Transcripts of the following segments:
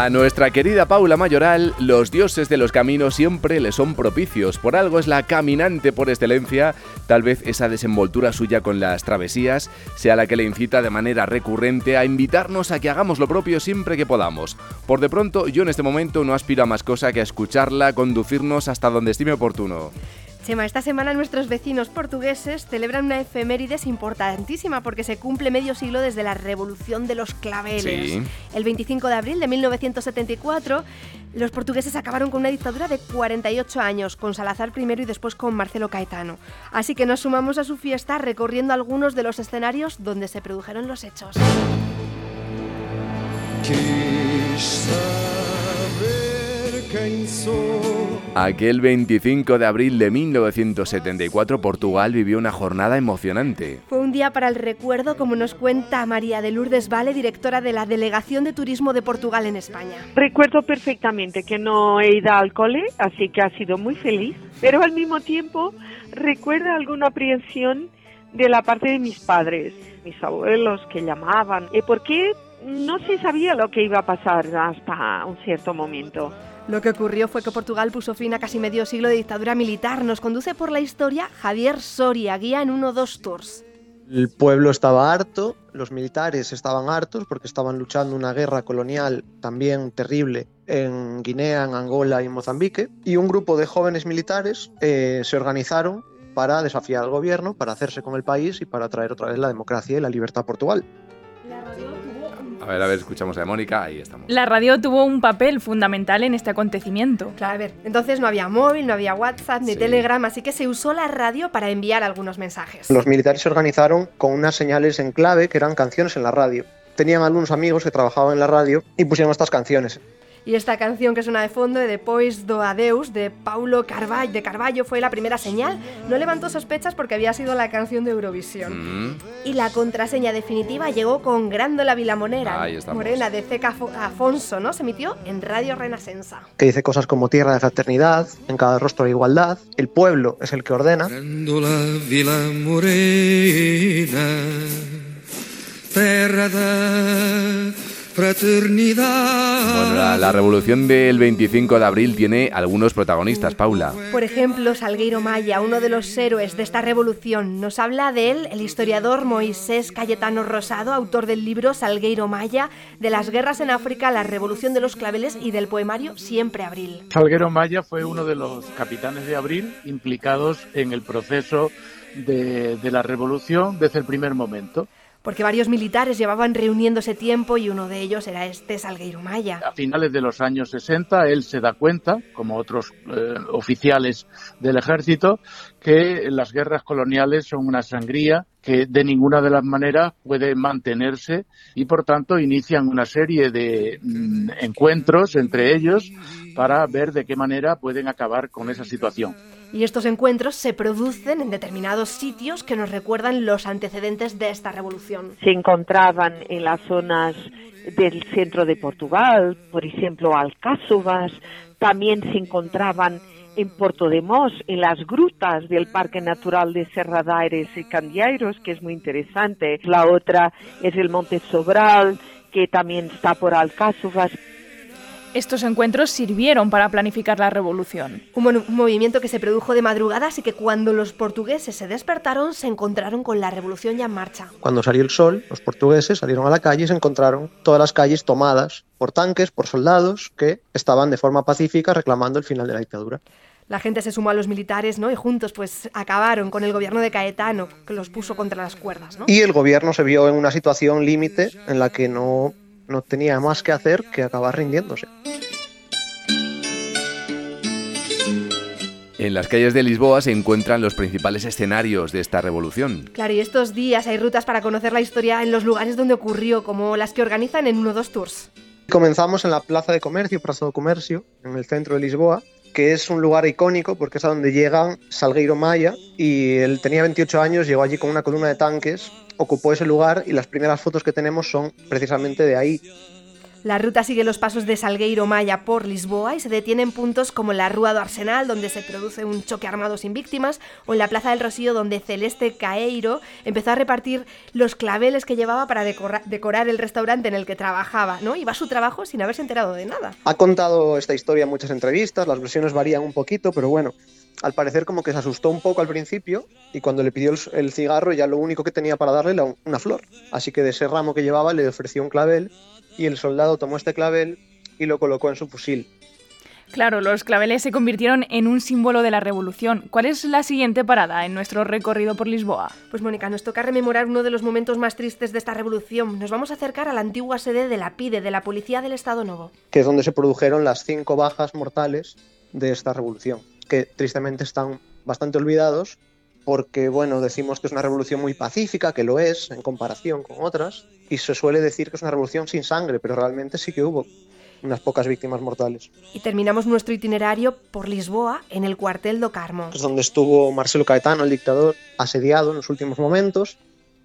A nuestra querida Paula Mayoral, los dioses de los caminos siempre le son propicios. Por algo es la caminante por excelencia. Tal vez esa desenvoltura suya con las travesías sea la que le incita de manera recurrente a invitarnos a que hagamos lo propio siempre que podamos. Por de pronto, yo en este momento no aspiro a más cosa que a escucharla conducirnos hasta donde estime oportuno. Chema, esta semana nuestros vecinos portugueses celebran una efemérides importantísima porque se cumple medio siglo desde la Revolución de los Claveles. Sí. El 25 de abril de 1974, los portugueses acabaron con una dictadura de 48 años, con Salazar primero y después con Marcelo Caetano. Así que nos sumamos a su fiesta recorriendo algunos de los escenarios donde se produjeron los hechos. Aquel 25 de abril de 1974, Portugal vivió una jornada emocionante. Fue un día para el recuerdo, como nos cuenta María de Lourdes Vale, directora de la Delegación de Turismo de Portugal en España. Recuerdo perfectamente que no he ido al cole, así que ha sido muy feliz, pero al mismo tiempo recuerdo alguna aprehensión de la parte de mis padres, mis abuelos que llamaban, porque no se sabía lo que iba a pasar hasta un cierto momento. Lo que ocurrió fue que Portugal puso fin a casi medio siglo de dictadura militar. Nos conduce por la historia Javier Soria, guía en 1-2 Tours. El pueblo estaba harto, los militares estaban hartos porque estaban luchando una guerra colonial también terrible en Guinea, en Angola y en Mozambique, y un grupo de jóvenes militares se organizaron para desafiar al gobierno, para hacerse con el país y para traer otra vez la democracia y la libertad a Portugal. A ver, escuchamos a Mónica, ahí estamos. La radio tuvo un papel fundamental en este acontecimiento. Claro, a ver, entonces no había móvil, no había WhatsApp ni Telegram, así que se usó la radio para enviar algunos mensajes. Los militares se organizaron con unas señales en clave que eran canciones en la radio. Tenían algunos amigos que trabajaban en la radio y pusieron estas canciones. Y esta canción que suena de fondo, de Depois do Adeus, de Paulo Carvalho, fue la primera señal. No levantó sospechas porque había sido la canción de Eurovisión. Y la contraseña definitiva llegó con Grândola Vila Morena, de Zeca Afonso, ¿no? Se emitió en Radio Renascença. Que dice cosas como tierra de fraternidad, en cada rostro hay igualdad, el pueblo es el que ordena. Grândola Vila Morena, terra da fraternidad. Bueno, la revolución del 25 de abril tiene algunos protagonistas, Paula. Por ejemplo, Salgueiro Maia, uno de los héroes de esta revolución. Nos habla de él el historiador Moisés Cayetano Rosado, autor del libro Salgueiro Maia, de las guerras en África, la revolución de los claveles y del poemario Siempre Abril. Salgueiro Maia fue uno de los capitanes de Abril implicados en el proceso de la revolución desde el primer momento. Porque varios militares llevaban reuniéndose tiempo y uno de ellos era este Salgueiro Maia. A finales de los años 60 él se da cuenta, como otros oficiales del ejército, que las guerras coloniales son una sangría que de ninguna de las maneras puede mantenerse y por tanto inician una serie de encuentros entre ellos para ver de qué manera pueden acabar con esa situación. Y estos encuentros se producen en determinados sitios que nos recuerdan los antecedentes de esta revolución. Se encontraban en las zonas del centro de Portugal, por ejemplo, Alcáçovas, también se encontraban en Porto de Mós, en las grutas del Parque Natural de Serra da Aires y Candeeiros, que es muy interesante. La otra es el Monte Sobral, que también está por Alcáçovas. Estos encuentros sirvieron para planificar la revolución. Un movimiento que se produjo de madrugada, así que cuando los portugueses se despertaron, se encontraron con la revolución ya en marcha. Cuando salió el sol, los portugueses salieron a la calle y se encontraron todas las calles tomadas por tanques, por soldados que estaban de forma pacífica reclamando el final de la dictadura. La gente se sumó a los militares, ¿no? Y juntos pues acabaron con el gobierno de Caetano, que los puso contra las cuerdas, ¿no? Y el gobierno se vio en una situación límite en la que no tenía más que hacer que acabar rindiéndose. En las calles de Lisboa se encuentran los principales escenarios de esta revolución. Claro, y estos días hay rutas para conocer la historia en los lugares donde ocurrió, como las que organizan en 1-2 Tours. Comenzamos en la Plaza de Comercio, Praça do Comercio, en el centro de Lisboa, que es un lugar icónico porque es a donde llegan Salgueiro Maia, y él tenía 28 años, llegó allí con una columna de tanques, ocupó ese lugar y las primeras fotos que tenemos son precisamente de ahí. La ruta sigue los pasos de Salgueiro Maia por Lisboa y se detiene en puntos como la Rúa do Arsenal, donde se produce un choque armado sin víctimas, o en la Plaza del Rocío, donde Celeste Caeiro empezó a repartir los claveles que llevaba para decorar el restaurante en el que trabajaba, ¿no? Iba a su trabajo sin haberse enterado de nada. Ha contado esta historia en muchas entrevistas, las versiones varían un poquito, pero bueno, al parecer como que se asustó un poco al principio y cuando le pidió el cigarro ya lo único que tenía para darle era una flor. Así que de ese ramo que llevaba le ofreció un clavel y el soldado tomó este clavel y lo colocó en su fusil. Claro, los claveles se convirtieron en un símbolo de la revolución. ¿Cuál es la siguiente parada en nuestro recorrido por Lisboa? Pues Mónica, nos toca rememorar uno de los momentos más tristes de esta revolución. Nos vamos a acercar a la antigua sede de la PIDE, de la Policía del Estado Novo. Que es donde se produjeron las 5 bajas mortales de esta revolución, que tristemente están bastante olvidados porque, bueno, decimos que es una revolución muy pacífica, que lo es en comparación con otras, y se suele decir que es una revolución sin sangre, pero realmente sí que hubo unas pocas víctimas mortales. Y terminamos nuestro itinerario por Lisboa, en el cuartel do Carmo. Es donde estuvo Marcelo Caetano, el dictador, asediado en los últimos momentos.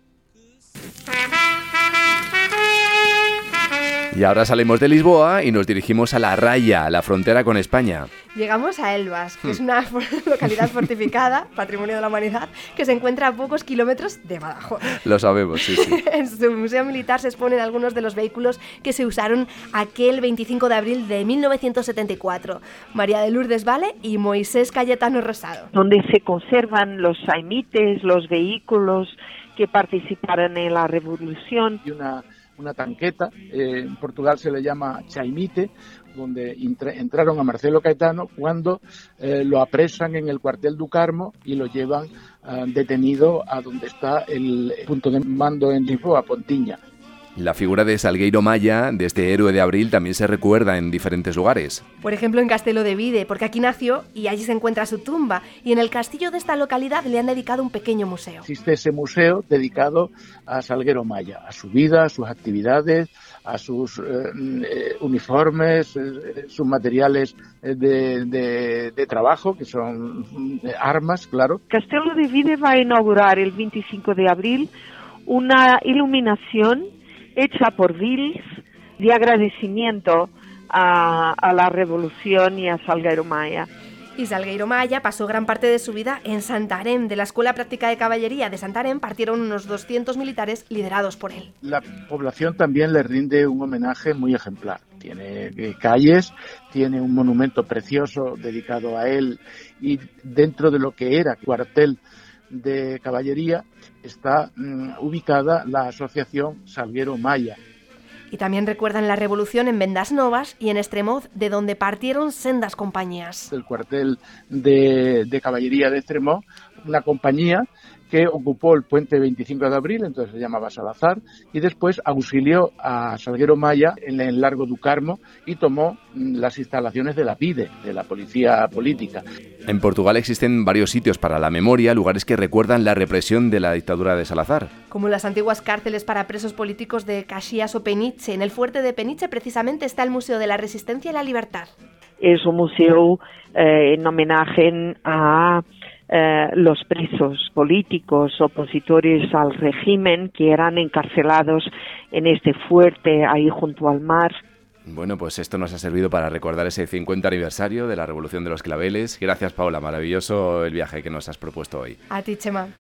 Y ahora salimos de Lisboa y nos dirigimos a La Raya, la frontera con España. Llegamos a Elvas, que es una localidad fortificada, patrimonio de la humanidad, que se encuentra a pocos kilómetros de Badajoz. Lo sabemos, sí. En su museo militar se exponen algunos de los vehículos que se usaron aquel 25 de abril de 1974. María de Lourdes Vale y Moisés Cayetano Rosado. Donde se conservan los saimites, los vehículos que participaron en la revolución. Y una tanqueta, en Portugal se le llama chaimite, donde entraron a Marcelo Caetano cuando lo apresan en el cuartel do Carmo y lo llevan detenido a donde está el punto de mando en Lisboa, Pontiña. La figura de Salgueiro Maia, de este héroe de abril, también se recuerda en diferentes lugares. Por ejemplo, en Castelo de Vide, porque aquí nació y allí se encuentra su tumba. Y en el castillo de esta localidad le han dedicado un pequeño museo. Existe ese museo dedicado a Salgueiro Maia, a su vida, a sus actividades, a sus uniformes, sus materiales de trabajo, que son armas, claro. Castelo de Vide va a inaugurar el 25 de abril una iluminación hecha por Vils de agradecimiento a la revolución y a Salgueiro Maia. Y Salgueiro Maia pasó gran parte de su vida en Santarém. De la Escuela Práctica de Caballería de Santarém partieron unos 200 militares liderados por él. La población también le rinde un homenaje muy ejemplar. Tiene calles, tiene un monumento precioso dedicado a él y dentro de lo que era cuartel de caballería está ubicada la asociación Salgueiro Maia. Y también recuerdan la revolución en Vendas Novas y en Estremoz, de donde partieron sendas compañías. El cuartel de caballería de Estremoz, una compañía que ocupó el puente 25 de abril, entonces se llamaba Salazar, y después auxilió a Salgueiro Maia en el Largo do Carmo y tomó las instalaciones de la PIDE, de la Policía Política. En Portugal existen varios sitios para la memoria, lugares que recuerdan la represión de la dictadura de Salazar. Como las antiguas cárceles para presos políticos de Caxias o Peniche. En el fuerte de Peniche precisamente está el Museo de la Resistencia y la Libertad. Es un museo en homenaje a los presos políticos opositores al régimen que eran encarcelados en este fuerte ahí junto al mar. Bueno, pues esto nos ha servido para recordar ese 50 aniversario de la Revolución de los Claveles. Gracias, Paula, maravilloso el viaje que nos has propuesto hoy. A ti, Chema.